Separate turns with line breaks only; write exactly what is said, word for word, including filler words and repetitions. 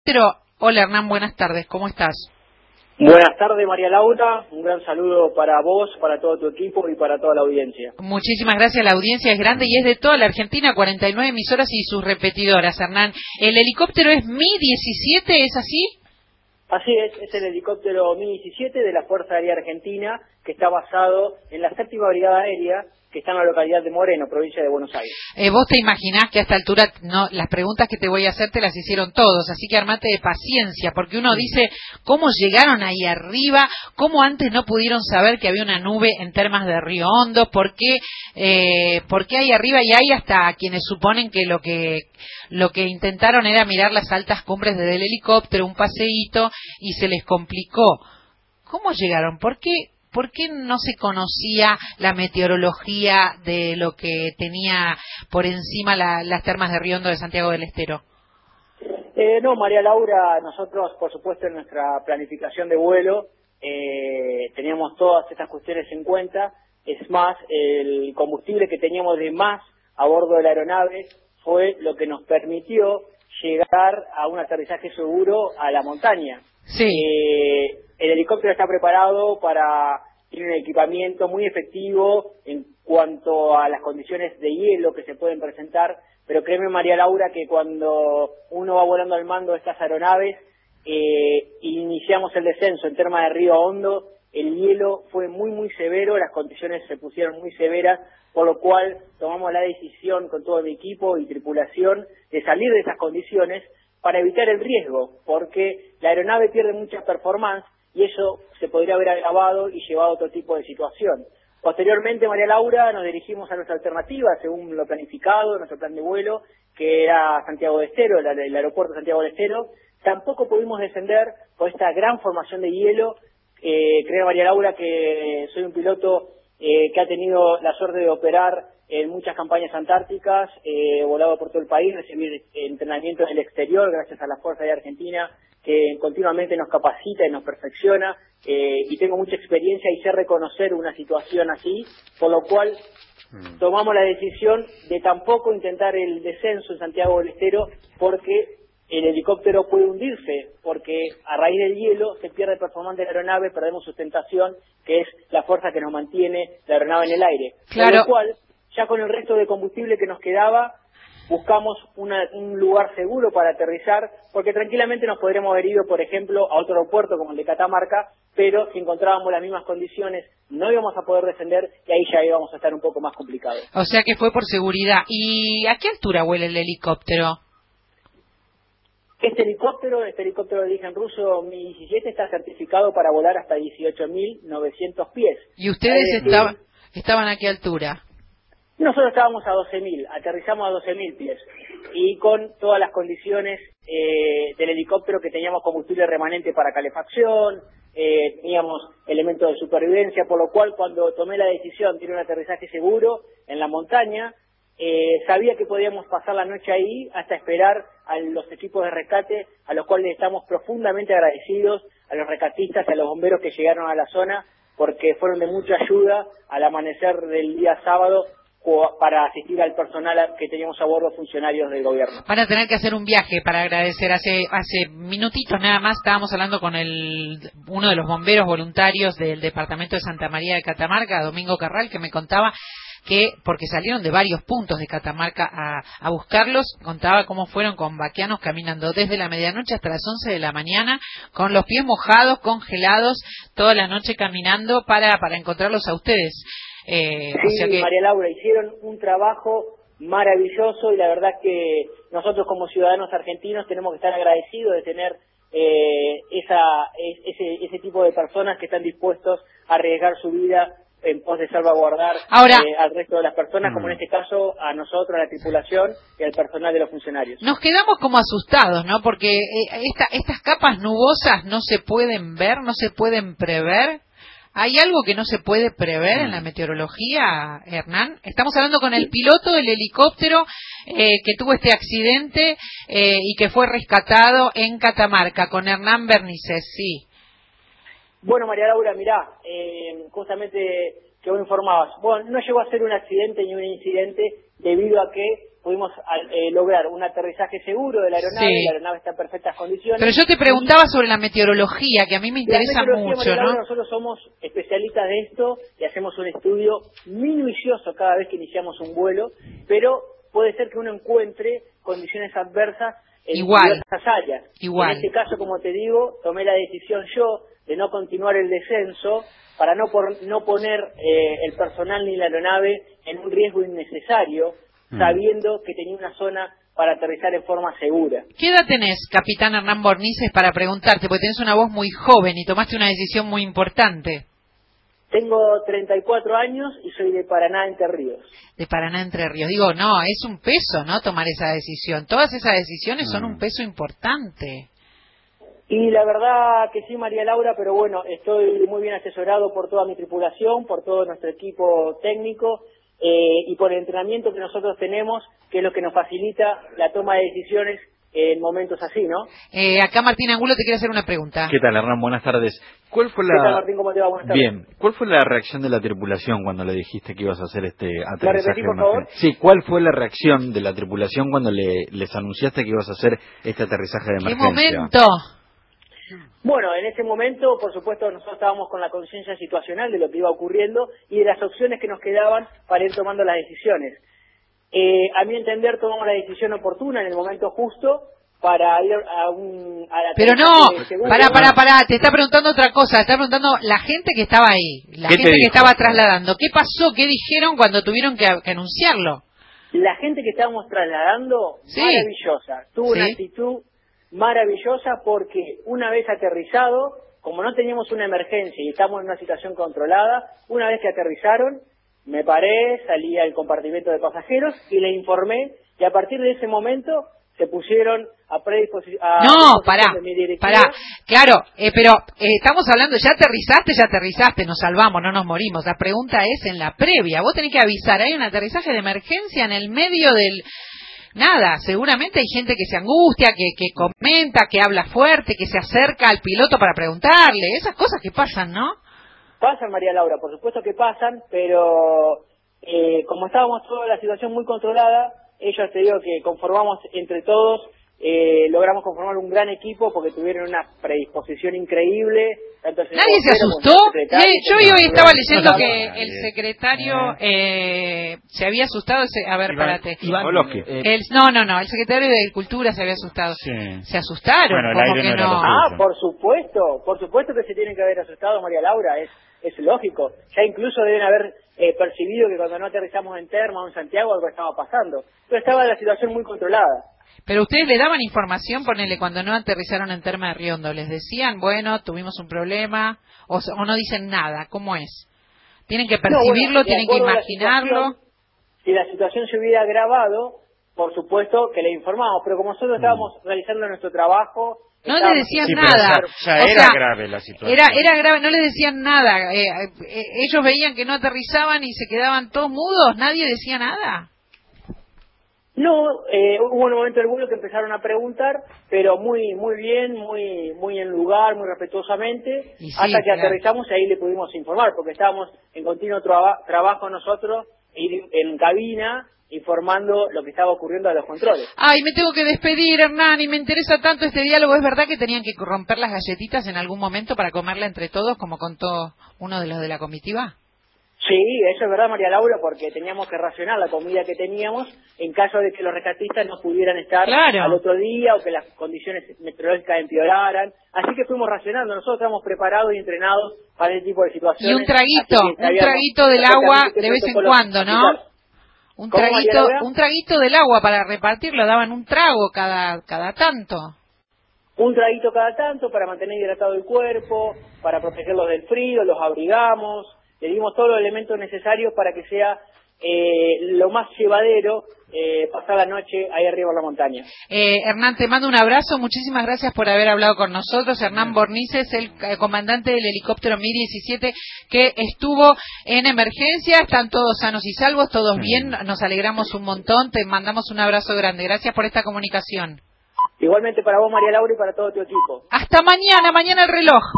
Pero, hola Hernán, buenas tardes, ¿cómo estás?
Buenas tardes, María Laura, un gran saludo para vos, para todo tu equipo y para toda la audiencia.
Muchísimas gracias, la audiencia es grande y es de toda la Argentina, cuarenta y nueve emisoras y sus repetidoras, Hernán. ¿El helicóptero es Mi diecisiete, es así?
Así es, es el helicóptero Mi diecisiete de la Fuerza Aérea Argentina, que está basado en la séptima Brigada Aérea, que está en la localidad de Moreno, provincia de Buenos Aires.
Eh, vos te imaginás que a esta altura no, las preguntas que te voy a hacer te las hicieron todos, así que armate de paciencia, porque uno dice, ¿cómo llegaron ahí arriba? ¿Cómo antes no pudieron saber que había una nube en termas de Río Hondo? ¿Por qué, eh, por qué ahí arriba? Y hay hasta quienes suponen que lo que lo que intentaron era mirar las altas cumbres desde el helicóptero, un paseíto, y se les complicó. ¿Cómo llegaron? ¿Por qué? ¿Por qué no se conocía la meteorología de lo que tenía por encima la, las termas de Río Hondo de Santiago del Estero?
Eh, no, María Laura, nosotros, por supuesto, en nuestra planificación de vuelo eh, teníamos todas estas cuestiones en cuenta. Es más, el combustible que teníamos de más a bordo de la aeronave fue lo que nos permitió llegar a un aterrizaje seguro a la montaña.
Sí.
Eh, el helicóptero está preparado para, tiene un equipamiento muy efectivo en cuanto a las condiciones de hielo que se pueden presentar, pero créeme, María Laura, que cuando uno va volando al mando de estas aeronaves, eh, iniciamos el descenso en termas de Río Hondo, el hielo fue muy muy severo, las condiciones se pusieron muy severas, por lo cual tomamos la decisión con todo mi equipo y tripulación de salir de esas condiciones para evitar el riesgo, porque la aeronave pierde mucha performance y eso se podría haber agravado y llevado a otro tipo de situación. Posteriormente, María Laura, nos dirigimos a nuestra alternativa, según lo planificado, nuestro plan de vuelo, que era Santiago del Estero, el, el aeropuerto de Santiago del Estero. Tampoco pudimos descender por esta gran formación de hielo. Eh, creo, María Laura, que soy un piloto eh, que ha tenido la suerte de operar en muchas campañas antárticas, he eh, volado por todo el país, recibir entrenamiento en el exterior gracias a la Fuerza Aérea Argentina, que continuamente nos capacita y nos perfecciona, eh, y tengo mucha experiencia y sé reconocer una situación así, por lo cual mm. tomamos la decisión de tampoco intentar el descenso en Santiago del Estero, porque el helicóptero puede hundirse, porque a raíz del hielo se pierde performance de la aeronave, perdemos sustentación, que es la fuerza que nos mantiene la aeronave en el aire.
Claro.
Con lo cual, ya con el resto de combustible que nos quedaba, buscamos una, un lugar seguro para aterrizar, porque tranquilamente nos podríamos haber ido, por ejemplo, a otro aeropuerto como el de Catamarca, pero si encontrábamos las mismas condiciones, no íbamos a poder descender y ahí ya íbamos a estar un poco más complicados.
O sea que fue por seguridad. ¿Y a qué altura vuela el helicóptero?
Este helicóptero, este helicóptero de origen ruso Mi diecisiete, está certificado para volar hasta dieciocho mil novecientos pies.
¿Y ustedes decir, estaban, estaban a qué altura?
Nosotros estábamos a doce mil, aterrizamos a doce mil pies, y con todas las condiciones eh, del helicóptero, que teníamos combustible remanente para calefacción, eh, teníamos elementos de supervivencia, por lo cual cuando tomé la decisión de ir a un aterrizaje seguro en la montaña, eh, sabía que podíamos pasar la noche ahí hasta esperar a los equipos de rescate, a los cuales estamos profundamente agradecidos, a los rescatistas y a los bomberos que llegaron a la zona, porque fueron de mucha ayuda al amanecer del día sábado, para asistir al personal que teníamos a bordo, funcionarios del gobierno.
Van a tener que hacer un viaje para agradecer. Hace hace minutitos nada más estábamos hablando con el uno de los bomberos voluntarios del departamento de Santa María de Catamarca, Domingo Carral, que me contaba que, porque salieron de varios puntos de Catamarca a, a buscarlos, contaba cómo fueron con vaqueanos caminando desde la medianoche hasta las once de la mañana, con los pies mojados, congelados, toda la noche caminando para, para encontrarlos a ustedes. Eh,
sí,
o sea que...
María Laura, hicieron un trabajo maravilloso y la verdad que nosotros como ciudadanos argentinos tenemos que estar agradecidos de tener eh, esa, ese, ese tipo de personas que están dispuestos a arriesgar su vida en pos de salvaguardar
Ahora,
eh, al resto de las personas, como en este caso a nosotros, a la tripulación y al personal de los funcionarios.
Nos quedamos como asustados, ¿no? Porque eh, esta, estas capas nubosas no se pueden ver, no se pueden prever. ¿Hay algo que no se puede prever en la meteorología, Hernán? Estamos hablando con el piloto del helicóptero eh, que tuvo este accidente eh, y que fue rescatado en Catamarca, con Hernán Bernices, sí.
Bueno, María Laura, mirá, eh, justamente que vos informabas, bueno, no llegó a ser un accidente ni un incidente debido a que pudimos eh, lograr un aterrizaje seguro de la aeronave,
Sí.
la aeronave está en perfectas condiciones.
Pero yo te preguntaba sobre la meteorología, que a mí me interesa mucho,
María Laura,
¿no?
Nosotros somos especialistas de esto y hacemos un estudio minucioso cada vez que iniciamos un vuelo, pero puede ser que uno encuentre condiciones adversas en
Igual.
diversas áreas.
Igual.
En este caso, como te digo, tomé la decisión yo de no continuar el descenso para no, por, no poner eh, el personal ni la aeronave en un riesgo innecesario, mm. sabiendo que tenía una zona para aterrizar en forma segura.
¿Qué edad tenés, capitán Hernán Bornices, para preguntarte? Porque tenés una voz muy joven y tomaste una decisión muy importante.
Tengo treinta y cuatro años y soy de Paraná, Entre Ríos.
De Paraná, Entre Ríos. Digo, no, es un peso, ¿no?, tomar esa decisión. Todas esas decisiones mm. son un peso importante.
Y la verdad que sí, María Laura, pero bueno, estoy muy bien asesorado por toda mi tripulación, por todo nuestro equipo técnico eh, y por el entrenamiento que nosotros tenemos, que es lo que nos facilita la toma de decisiones en momentos así, ¿no?
Eh, acá Martín Angulo te quiere hacer una pregunta.
¿Qué tal, Hernán? Buenas tardes. ¿Cuál fue la...
¿Qué tal, Martín? ¿Cómo te va? Buenas tardes.
Bien. ¿Cuál fue la reacción de la tripulación cuando le dijiste que ibas a hacer este aterrizaje?
¿La repetí, por favor?
Sí, ¿cuál fue la reacción de la tripulación cuando le, les anunciaste que ibas a hacer este aterrizaje de emergencia?
¿Qué momento?
Bueno, en ese momento, por supuesto, nosotros estábamos con la conciencia situacional de lo que iba ocurriendo y de las opciones que nos quedaban para ir tomando las decisiones. Eh, a mi entender, tomamos la decisión oportuna en el momento justo para ir a un... A la
Pero no, para, para, para, te está preguntando otra cosa, te está preguntando la gente que estaba ahí, la gente que estaba trasladando. ¿Qué pasó? ¿Qué dijeron cuando tuvieron que, que anunciarlo?
La gente que estábamos trasladando,
sí.
maravillosa, tuvo
¿Sí?
una actitud maravillosa porque una vez aterrizado, como no teníamos una emergencia y estamos en una situación controlada, una vez que aterrizaron, me paré, salí al compartimento de pasajeros y le informé y a partir de ese momento se pusieron a predisposición
no, pará, de mi directiva. Pará, claro, eh, pero eh, estamos hablando, ya aterrizaste, ya aterrizaste, nos salvamos, no nos morimos. La pregunta es en la previa, vos tenés que avisar, hay un aterrizaje de emergencia en el medio del... Nada, seguramente hay gente que se angustia, que, que comenta, que habla fuerte, que se acerca al piloto para preguntarle, esas cosas que pasan, ¿no?
Pasan, María Laura, por supuesto que pasan, pero eh, como estábamos toda la situación muy controlada, ellos te digo que conformamos entre todos, eh, logramos conformar un gran equipo porque tuvieron una predisposición increíble. Tanto el
¿Nadie se asustó? Eh, yo hoy estaba leyendo que el secretario eh, se había asustado. Se, a ver,
Iván,
párate.
Iván,
eh, el, no, no, no, el secretario de Agricultura se había asustado. Sí. Se asustaron,
bueno,
como que no.
Ah, por supuesto, por supuesto que se tienen que haber asustado, María Laura, es, es lógico. Ya incluso deben haber eh, percibido que cuando no aterrizamos en Terma o en Santiago algo estaba pasando. Pero estaba la situación muy controlada.
Pero ustedes le daban información, ponele, cuando no aterrizaron en Terma de Riondo, les decían, bueno, tuvimos un problema, o, o no dicen nada, ¿cómo es? ¿Tienen que percibirlo,
no, bueno,
tienen que imaginarlo?
Si la situación se hubiera agravado, por supuesto que le informamos, pero como nosotros estábamos mm. realizando nuestro trabajo...
No le decían
sí,
nada.
Ya, ya
o
era
sea,
grave la situación.
Era, era grave, no le decían nada. Eh, eh, ellos veían que no aterrizaban y se quedaban todos mudos, nadie decía nada.
No, eh, hubo un momento del vuelo que empezaron a preguntar, pero muy muy bien, muy muy en lugar, muy respetuosamente, sí, hasta que claro. aterrizamos y ahí le pudimos informar, porque estábamos en continuo traba trabajo nosotros en cabina, informando lo que estaba ocurriendo a los controles.
Ay, me tengo que despedir, Hernán, y me interesa tanto este diálogo. ¿Es verdad que tenían que romper las galletitas en algún momento para comerla entre todos, como contó uno de los de la comitiva?
Sí, eso es verdad, María Laura, porque teníamos que racionar la comida que teníamos en caso de que los rescatistas no pudieran estar
claro.
al otro día o que las condiciones meteorológicas empeoraran. Así que fuimos racionando. Nosotros estamos preparados y entrenados para ese tipo de situaciones.
Y un traguito, un traguito del agua de vez en cuando, ¿no? Un traguito, un traguito del agua para repartirlo, daban un trago cada, cada tanto.
Un traguito cada tanto para mantener hidratado el cuerpo, para protegerlos del frío, los abrigamos. Le dimos todos los elementos necesarios para que sea eh, lo más llevadero eh, pasar la noche ahí arriba en la montaña.
Eh, Hernán, te mando un abrazo. Muchísimas gracias por haber hablado con nosotros. Hernán Bornices, el eh, comandante del helicóptero M I diecisiete que estuvo en emergencia. Están todos sanos y salvos, todos bien. Nos alegramos un montón. Te mandamos un abrazo grande. Gracias por esta comunicación.
Igualmente para vos, María Laura, y para todo tu equipo.
Hasta mañana. Mañana el reloj.